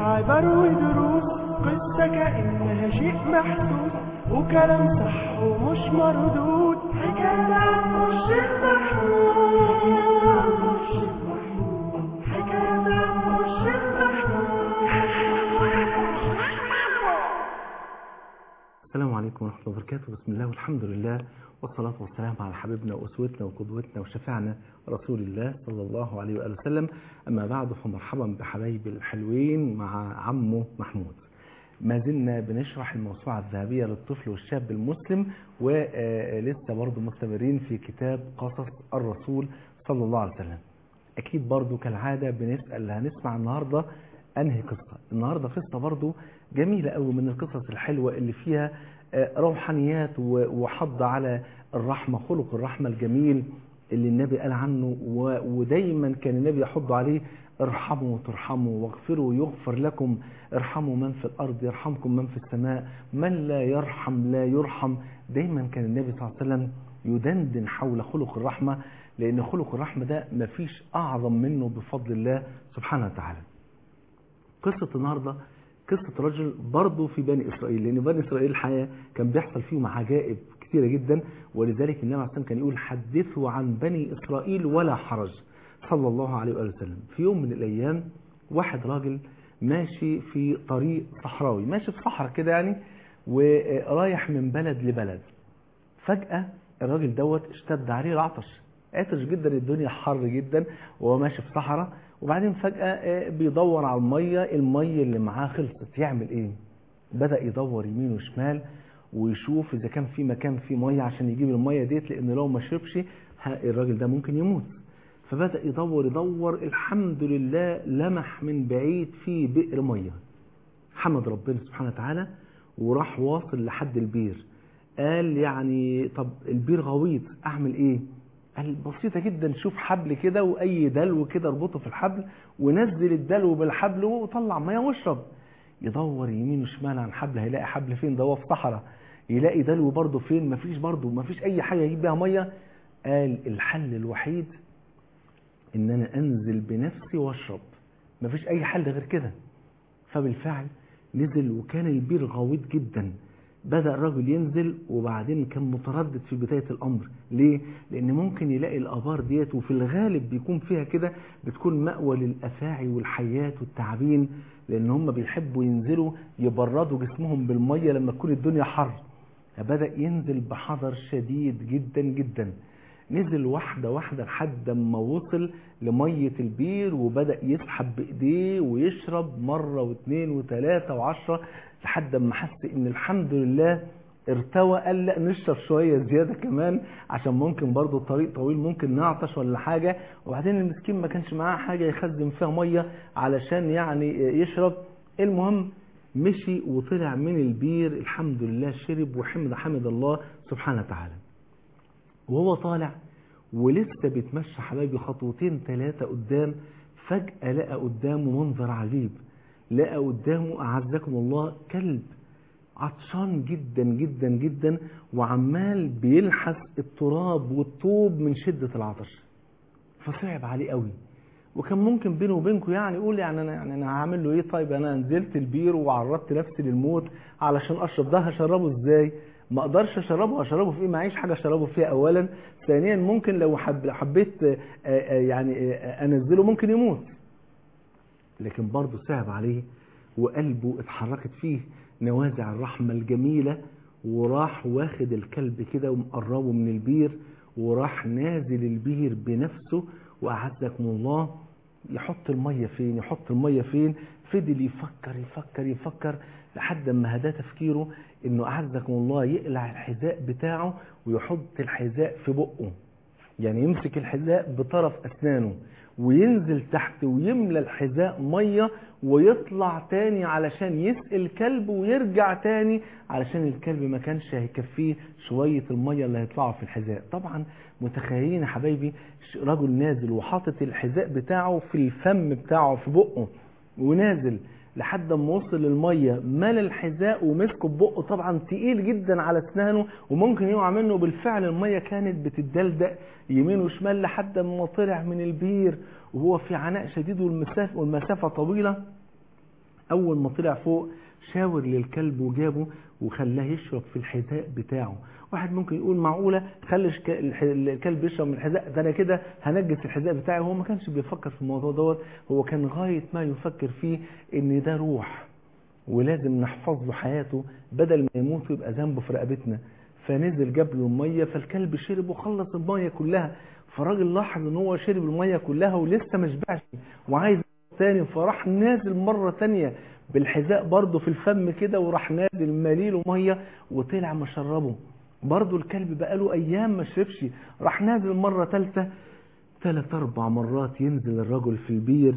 عبر ودروس، قصة كأنها شيء محسوس، وكلام صح ومش مردود، حكاية عن مرشد محمود، حكاية عن مرشد محمود. السلام عليكم ورحمة الله وبركاته. بسم الله والحمد لله والصلاة والسلام على حبيبنا وأسوتنا وقدوتنا وشفيعنا رسول الله صلى الله عليه وآله وسلم. أما بعد فمرحبا بحبايب الحلوين مع عمه محمود. ما زلنا بنشرح الموسوعة الذهبية للطفل والشاب المسلم، ولسه برضو مستمرين في كتاب قصص الرسول صلى الله عليه وسلم. أكيد برضو كالعادة بنسأل هنسمع النهاردة أنهي قصة. النهاردة قصة برضو جميلة قوي من القصص الحلوة اللي فيها روحانيات وحض على الرحمة، خلق الرحمة الجميل اللي النبي قال عنه، ودايما كان النبي يحض عليه: ارحموا ترحموا واغفروا يغفر لكم، ارحموا من في الأرض يرحمكم من في السماء، من لا يرحم لا يرحم. دايما كان النبي صلى الله عليه وسلم يدندن حول خلق الرحمة، لأن خلق الرحمة ده مفيش أعظم منه بفضل الله سبحانه وتعالى. قصة النهاردة قصة رجل برضه في بني إسرائيل، لأن بني إسرائيل الحقيقة كان بيحصل فيهم عجائب كثيرة جدا، ولذلك النبي عليه الصلاة والسلام كان يقول: حدثوا عن بني إسرائيل ولا حرج، صلى الله عليه وآله وسلم. في يوم من الأيام واحد راجل ماشي في طريق صحراوي، ماشي في صحراء كده يعني، ورايح من بلد لبلد. فجأة الراجل دوت اشتد عليه العطش، عطش جدا، الدنيا حر جدا وهو ماشي في صحراء، وبعدين فجأة بيدور على المية اللي معاه خلصت. يعمل ايه؟ بدأ يدور يمين وشمال ويشوف اذا كان في مكان فيه مية عشان يجيب المية ديت، لان لو ما شربش الراجل ده ممكن يموت. فبدأ يدور الحمد لله لمح من بعيد في بئر مية. حمد ربنا سبحانه وتعالى وراح واصل لحد البير. قال يعني طب البير غويط، اعمل ايه؟ قال بسيطة جدا، شوف حبل كده واي دلو كده اربطه في الحبل، ونزل الدلو بالحبل وطلع ميه واشرب. يدور يمين وشمال عن حبل، هيلاقي حبل فين؟ ده هو في صحراء. يلاقي دلو برضه فين؟ مفيش اي حاجة يجيب بيها ميه. قال الحل الوحيد ان انا انزل بنفسي واشرب، مفيش اي حل غير كده. فبالفعل نزل، وكان البير غويط جدا. بدأ الرجل ينزل، وبعدين كان متردد في بداية الأمر. ليه؟ لأن ممكن يلاقي الآبار ديت، وفي الغالب بيكون فيها كده، بتكون مأوى للأفاعي والحيات والتعابين، لأن هم بيحبوا ينزلوا يبردوا جسمهم بالمية لما تكون الدنيا حر. فبدأ ينزل بحذر شديد جدا جدا. نزل واحدة واحدة لحد ما وصل لمية البير، وبدأ يسحب بإيديه ويشرب مرة واثنين وثلاثة وعشرة، لحد ما حس ان الحمد لله ارتوى. قال لا نشرب شوية زيادة كمان، عشان ممكن برضو الطريق طويل، ممكن نعطش ولا حاجة. وبعدين المسكين ما كانش معاه حاجة يخزن فيها مية علشان يعني يشرب. المهم مشي وطلع من البير، الحمد لله شرب وحمد الله سبحانه وتعالى. وهو طالع ولسه بيتمشى حبايبي خطوتين ثلاثة قدام، فجأة لقى قدامه منظر عجيب. لقى قدامه أعزكم الله كلب عطشان جدا جدا جدا، وعمال بيلحس التراب والطوب من شدة العطش. فصعب عليه قوي، وكان ممكن بينه وبينكم يعني يقول يعني انا هعمل له ايه؟ طيب انا نزلت البير وعرضت نفسي للموت علشان اشرب ده، هشربه ازاي؟ ما اقدرش اشربه في ايه؟ معيش حاجه اشربه فيها اولا. ثانيا ممكن لو حبيت يعني انزله ممكن يموت. لكن برضه صعب عليه، وقلبه اتحركت فيه نوازع الرحمة الجميلة، وراح واخد الكلب كده ومقربه من البير، وراح نازل البير بنفسه. وأعزكم الله يحط المية فين؟ فضل يفكر لحد ما هدا تفكيره انه أعزكم الله يقلع الحذاء بتاعه ويحط الحذاء في بقه، يعني يمسك الحذاء بطرف أسنانه وينزل تحت ويملى الحذاء مية، ويطلع تاني علشان يسقي الكلب، ويرجع تاني علشان الكلب ما كانش هيكفيه شوية المية اللي هيطلعوا في الحذاء. طبعا متخيلين يا حبايبي رجل نازل وحاطط الحذاء بتاعه في الفم بتاعه في بقه، ونازل لحد ما وصل المية مال الحذاء ومسكه ببقه. طبعا تقيل جدا على اسنانه وممكن يقع منه. بالفعل المية كانت بتدلدق يمين وشمال لحد ما طلع من البير وهو في عناء شديد والمسافة طويلة. اول ما طلع فوق شاور للكلب وجابه وخلاه يشرب في الحذاء بتاعه. واحد ممكن يقول معقولة خلي الكلب يشرب من الحذاء ده، انا كده هنجس الحذاء بتاعي. هو ما كانش بيفكر في الموضوع دوت، هو كان غاية ما يفكر فيه ان ده روح ولازم نحفظ له حياته بدل ما يموت ويبقى ذنبه في رقبتنا. فنزل جاب له الميه، فالكلب شرب وخلص الميه كلها. فالراجل لاحظ ان هو شرب الميه كلها ولسه ما شبعش وعايز تاني، فراح نازل مره تانيه بالحذاء برضه في الفم كده، وراح نازل مليله ميه وطلع مشربه. برضه الكلب بقاله ايام ما شربش، راح نازل مره ثالثه. 3-4 مرات ينزل الرجل في البير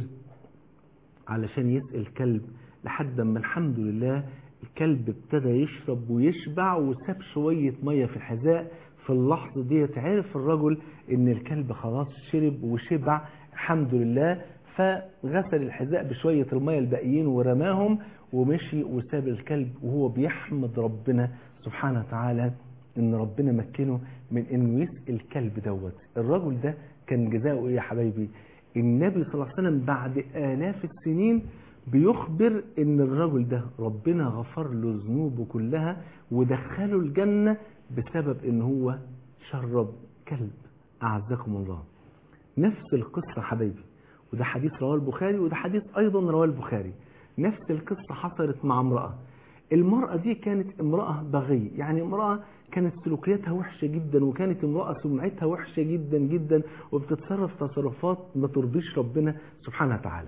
علشان يسقي الكلب، لحد ما الحمد لله الكلب ابتدى يشرب ويشبع وساب شوية مية في الحذاء. في اللحظة دي عرف الرجل ان الكلب خلاص شرب وشبع الحمد لله، فغسل الحذاء بشوية المية الباقيين ورماهم ومشي وساب الكلب وهو بيحمد ربنا سبحانه وتعالى ان ربنا مكنه من انه يسقي الكلب دوت. الرجل ده كان جزاؤه ايه يا حبايبي؟ النبي صلى الله عليه وسلم بعد آلاف السنين بيخبر ان الرجل ده ربنا غفر له ذنوبه كلها ودخله الجنة بسبب ان هو شرب كلب. اعزكم الله. نفس القصة حبايبي، وده حديث رواه البخاري وده حديث ايضا رواه البخاري. نفس القصة حصلت مع امرأة. المرأة دي كانت امرأة بغي، يعني امرأة كانت سلوكياتها وحشة جدا، وكانت امرأة سمعتها وحشة جدا جدا، وبتتصرف تصرفات ما ترضيش ربنا سبحانه وتعالى.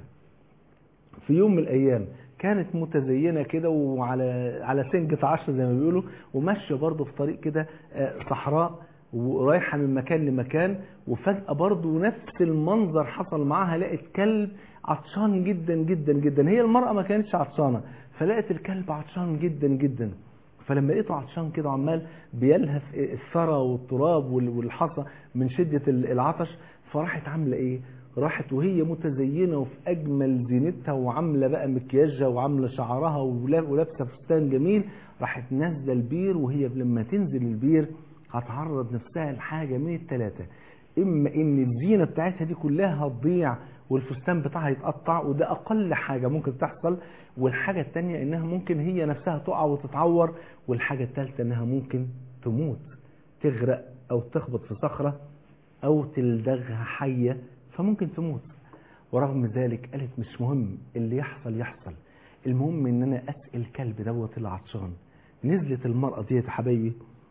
في يوم من الايام كانت متزينة كده وعلى سنجة 10 زي ما بيقولوا، وماشية برضه في طريق كده صحراء ورايحة من مكان لمكان، وفجأة برضه نفس المنظر حصل معاها، لقت كلب عطشان جدا جدا جدا. هي المرأة ما كانتش عطشانة، فلقت الكلب عطشان جدا جدا. فلما لقيته عطشان كده عمال بيلهث الثرى والتراب والحصى من شدة العطش، فراحت عاملة ايه؟ راحت وهي متزينة وفي اجمل زينتها وعاملة بقى مكياجها وعاملة شعرها ولابسة فستان جميل، راحت نازلة البير. وهي لما تنزل البير هتعرض نفسها لحاجة من الثلاثة: اما ان الزينة بتاعتها دي كلها هتضيع والفستان بتاعها يتقطع، وده اقل حاجة ممكن تحصل، والحاجة التانية انها ممكن هي نفسها تقع وتتعور، والحاجة التالتة انها ممكن تموت، تغرق او تخبط في صخرة او تلدغها حية فممكن تموت. ورغم ذلك قالت مش مهم اللي يحصل يحصل، المهم ان انا اسقي الكلب دوت اللي عطشان. نزلت المرأة دي يا حبايبي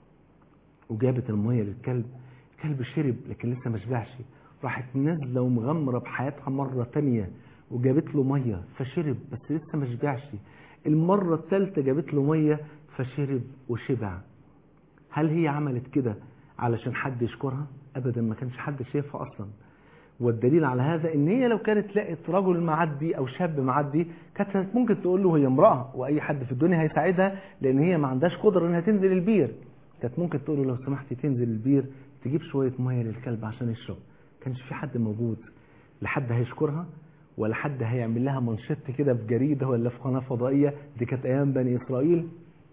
وجابت المية للكلب. الكلب شرب لكن لسه ما شبعش، راحت نازله ومغمره بحياتها مره تانية وجابت له ميه فشرب بس لسه ما شبعش. المره الثالثه جابت له ميه فشرب وشبع. هل هي عملت كده علشان حد يشكرها؟ ابدا، ما كانش حد شايفها اصلا. والدليل على هذا ان هي لو كانت لقت رجل معدي او شاب معدي كانت ممكن تقول له، هي امراه واي حد في الدنيا هيساعدها لان هي ما عندهاش قدره انها تنزل البير، كانت ممكن تقول له لو سمحتي تنزل البير تجيب شويه ميه للكلب عشان يشرب. كانش في حد موجود، لا حد هيشكرها ولا حد هيعمل لها منشط كده في جريده ولا في قناه فضائيه. دي كانت ايام بني اسرائيل.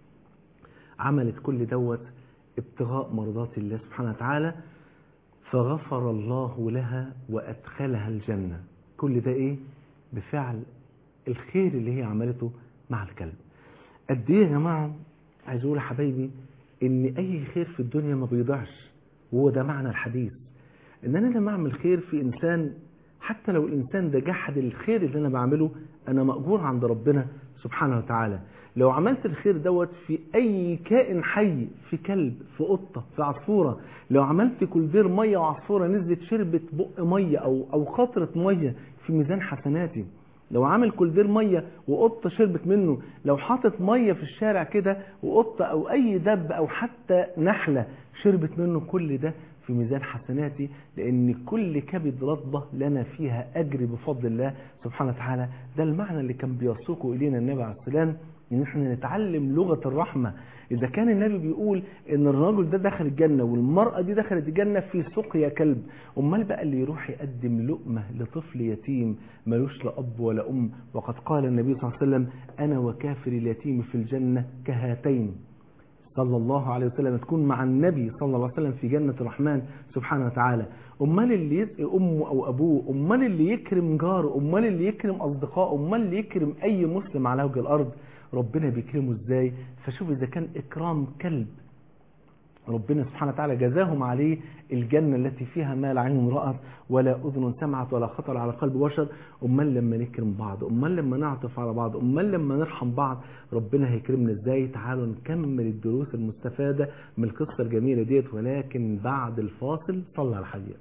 عملت كل دوت ابتغاء مرضات الله سبحانه وتعالى، فغفر الله لها وادخلها الجنه. كل ده ايه؟ بفعل الخير اللي هي عملته مع الكلب. قد ايه يا جماعه عايز اقول يا حبايبي ان اي خير في الدنيا ما بيضيعش، وهو ده معنى الحديث. ان انا لما اعمل خير في انسان حتى لو الانسان ده جحد الخير اللي انا بعمله، انا مأجور عند ربنا سبحانه وتعالى. لو عملت الخير دوت في اي كائن حي، في كلب، في قطه، في عصفوره، لو عملت كولدير ميه وعصفوره نزلت شربت بق ميه او قطره ميه في ميزان حسناتي، لو عامل كولدير ميه وقطه شربت منه، لو حاطط ميه في الشارع كده وقطه او اي دب او حتى نحله شربت منه، كل ده في ميزان حسناتي، لان كل كبد رطبه لنا فيها اجر بفضل الله سبحانه وتعالى. ده المعنى اللي كان بيسوقه الينا النبي عليه السلام، ان احنا نتعلم لغه الرحمه. اذا كان النبي بيقول ان الرجل ده دخل الجنه والمراه دي دخلت الجنه في سقيا كلب، امال بقى اللي يروح يقدم لقمه لطفل يتيم ملوش لا اب ولا ام؟ وقد قال النبي صلى الله عليه وسلم: انا وكافر اليتيم في الجنه كهاتين. صلى الله عليه وسلم، تكون مع النبي صلى الله عليه وسلم في جنة الرحمن سبحانه وتعالى. أمال اللي يسقي أمه أو أبوه، أمال اللي يكرم جاره، أمال اللي يكرم أصدقائه، أمال اللي يكرم أي مسلم على وجه الأرض، ربنا بيكرمه إزاي؟ فشوف إذا كان إكرام كلب ربنا سبحانه وتعالى جزاهم عليه الجنة التي فيها ما لا عين رأت ولا أذن سمعت ولا خطر على قلب بشر. أمال لما نكرم بعض، أمال لما نعطف على بعض، أمال لما نرحم بعض، ربنا هيكرمنا إزاي؟ تعالوا نكمل الدروس المستفادة من القصة الجميلة ديت، ولكن بعد الفاصل. صلى على الحبيب.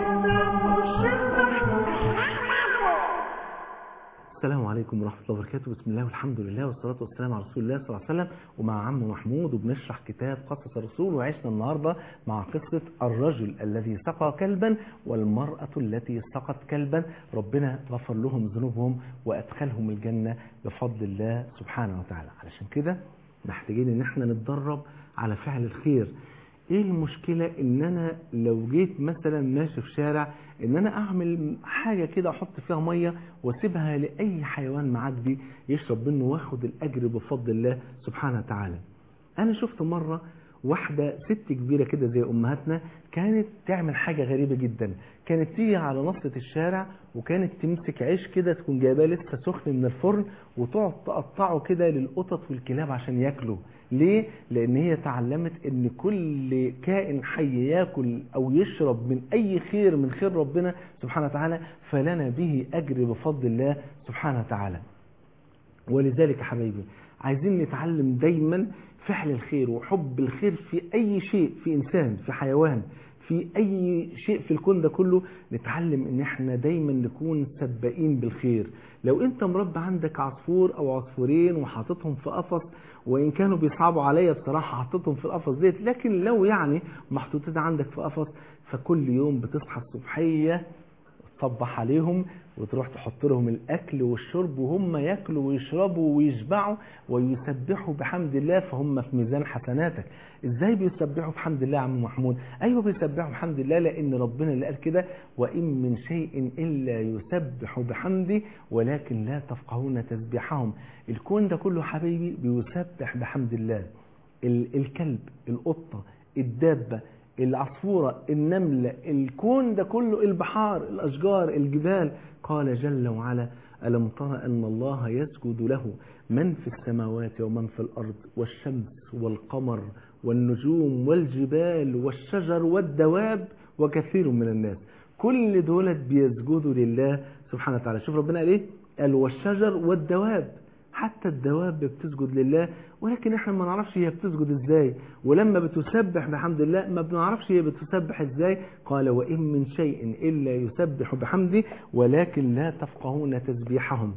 السلام عليكم ورحمة الله وبركاته. بسم الله والحمد لله والصلاة والسلام على رسول الله صلى الله عليه وسلم، ومع عم محمود وبنشرح كتاب قصص الرسول. وعشنا النهاردة مع قصة الرجل الذي سقى كلبا والمرأة التي سقت كلبا. ربنا غفر لهم ذنوبهم وأدخلهم الجنة بفضل الله سبحانه وتعالى. علشان كده محتاجين ان احنا نتدرب على فعل الخير. ايه المشكلة ان انا لو جيت مثلا ماشي في شارع ان انا اعمل حاجة كده احط فيها مية واسيبها لاي حيوان معدي يشرب منه واخد الاجر بفضل الله سبحانه وتعالى. انا شفت مرة واحدة ست كبيرة كده زي امهاتنا كانت تعمل حاجة غريبة جدا. كانت تيجي على نصة الشارع وكانت تمسك عيش كده تكون جايباه لسه سخن من الفرن وتقعد تقطعه كده للقطط والكلاب عشان ياكلوا. ليه؟ لان هي تعلمت ان كل كائن حي ياكل او يشرب من اي خير من خير ربنا سبحانه وتعالى فلنا به اجر بفضل الله سبحانه وتعالى. ولذلك يا حبايبي عايزين نتعلم دايما فعل الخير وحب الخير في اي شيء، في انسان، في حيوان، في اي شيء في الكون ده كله. نتعلم ان احنا دايما نكون سباقين بالخير. لو انت مربى عندك عصفور او عصفورين وحاططهم في قفص، وان كانوا بيصعبوا عليا بصراحة حاططهم في القفص ديت، لكن لو يعني محطوطين عندك في قفص فكل يوم بتصحى الصبحية تصبح عليهم وتروح تحط لهم الأكل والشرب وهم يأكلوا ويشربوا ويشبعوا ويسبحوا بحمد الله، فهم في ميزان حسناتك. إزاي بيسبحوا بحمد الله يا عم محمود؟ أيوة بيسبحوا بحمد الله لأن ربنا اللي قال كده: وإن من شيء إلا يسبح بحمده ولكن لا تفقهون تسبيحهم. الكون ده كله حبيبي بيسبح بحمد الله. الكلب، القطة، الدابة، العصفورة، النملة، الكون ده كله، البحار، الأشجار، الجبال. قال جل وعلا: ألم تر أن الله يسجد له من في السماوات ومن في الأرض والشمس والقمر والنجوم والجبال والشجر والدواب وكثير من الناس. كل دولت بيسجدوا لله سبحانه وتعالى. شوف ربنا قال ايه؟ قال والشجر والدواب. حتى الدواب بتسجد لله، ولكن احنا ما نعرفش هي بتسجد ازاي، ولما بتسبح بحمد الله ما بنعرفش هي بتسبح ازاي. قال: وإن من شيء إلا يسبح بحمده ولكن لا تفقهون تسبيحهم.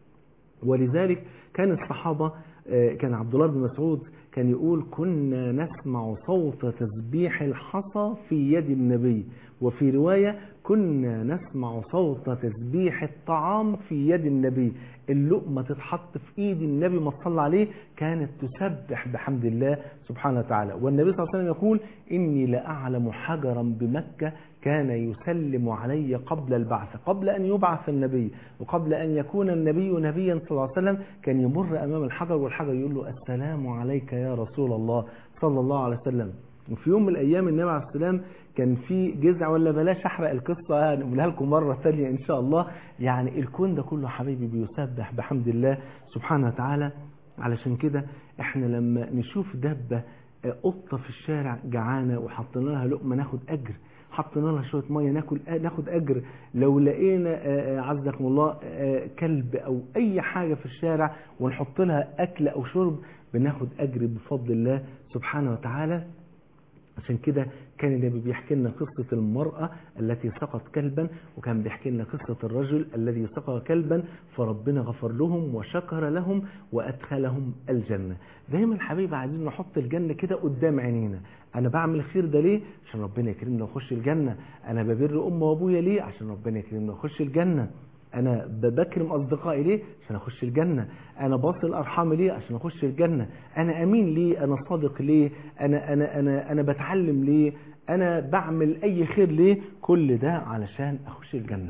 ولذلك كان الصحابة، كان عبد الله بن مسعود كان يقول: كنا نسمع صوت تسبيح الحصى في يد النبي. وفي رواية: كنا نسمع صوت تسبيح الطعام في يد النبي. اللقمة تتحط في ايد النبي ما صلى عليه كانت تسبح بحمد الله سبحانه وتعالى. والنبي صلى الله عليه وسلم يقول: إني لأعلم حجرا بمكة كان يسلم علي قبل البعث، قبل أن يبعث النبي وقبل أن يكون النبي نبيا صلى الله عليه وسلم، كان يمر أمام الحجر والحجر يقول له: السلام عليك يا رسول الله صلى الله عليه وسلم. وفي يوم من الأيام النبي عليه السلام كان في جزع، ولا بلاش أحرق القصة نقولها لكم مرة ثانية إن شاء الله. يعني الكون ده كله حبيبي بيسبح بحمد الله سبحانه وتعالى. علشان كده احنا لما نشوف دبة، قطة في الشارع جعانة وحطينا لها لقمة ناخد أجر، حطينا لها شوية مية ناخد أجر. لو لقينا عزكم الله كلب أو أي حاجة في الشارع ونحط لها أكل أو شرب بناخد أجر بفضل الله سبحانه وتعالى. عشان كده كان النبي بيحكي لنا قصة المرأة التي سقت كلبا، وكان بيحكي لنا قصة الرجل الذي سقى كلبا فربنا غفر لهم وشكر لهم وأدخلهم الجنة. دايما حبيبي عايزين نحط الجنة كده قدام عينينا. أنا بعمل الخير ده ليه؟ عشان ربنا يكرمنا وأخش الجنة. أنا ببر أمي وأبويا ليه؟ عشان ربنا يكرمنا وأخش الجنة. أنا بكرم أصدقائي ليه؟ عشان أخش الجنة. أنا باصل أرحامي ليه؟ عشان أخش الجنة. أنا أمين ليه؟ أنا صادق ليه؟ أنا بتعلم ليه؟ أنا بعمل أي خير ليه؟ كل ده علشان أخش الجنة.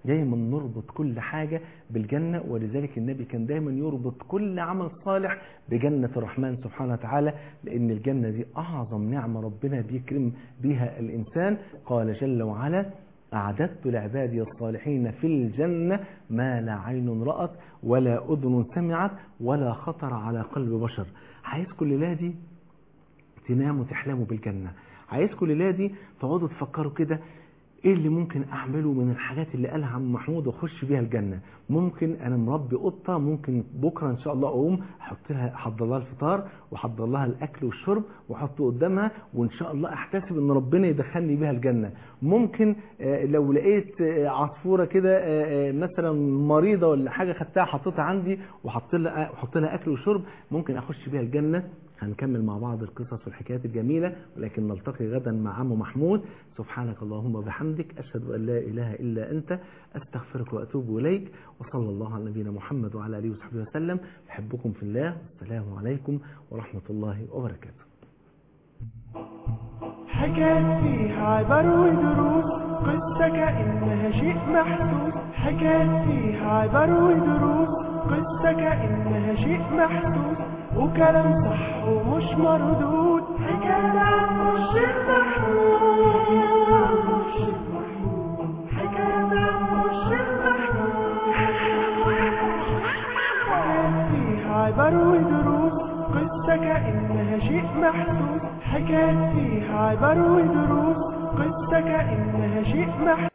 دايما نربط كل حاجة بالجنة، ولذلك النبي كان دايما يربط كل عمل صالح بجنة الرحمن سبحانه وتعالى، لأن الجنة دي أعظم نعمة ربنا بيكرم بها الإنسان. قال جل وعلا: أعددت لعبادي الصالحين في الجنة ما لا عين رأت ولا أذن سمعت ولا خطر على قلب بشر. عايزكم الليلة دي تناموا وتحلموا بالجنة، عايزكم الليلة دي تقعدوا تفكروا كده ايه اللي ممكن اعمله من الحاجات اللي قالها عم محمود واخش بيها الجنة. ممكن انا مربي قطة، ممكن بكرة ان شاء الله اقوم احضر لها الفطار واحضر لها الاكل والشرب واحطه قدامها، وان شاء الله احتسب ان ربنا يدخلني بيها الجنة. ممكن لو لقيت عصفورة كده مثلا مريضة ولا حاجة خدتها حطيتها عندي وحط لها اكل وشرب، ممكن اخش بيها الجنة. هنكمل مع بعض القصص والحكايات الجميلة، ولكن نلتقي غدا مع عم محمود. سبحانك اللهم وبحمدك، أشهد أن لا إله إلا أنت، أستغفرك وأتوب إليك، وصلى الله على نبينا محمد وعلى آله وصحبه وسلم. بحبكم في الله، والسلام عليكم ورحمة الله وبركاته. حكايات فيها عبر ودروس، قصة كأنها شيء محسوس. حكايات فيها عبر ودروس، قصة كأنها شيء محسوس، وكلام صح ومش مردود. حكاية عن الشيخ محمود، حكاية عن الشيخ محمود. حكايات فيها عبر ودروس، قصة كأنها شيء محسوس. حكايات فيها عبر ودروس، قصة كأنها شيء محسوس.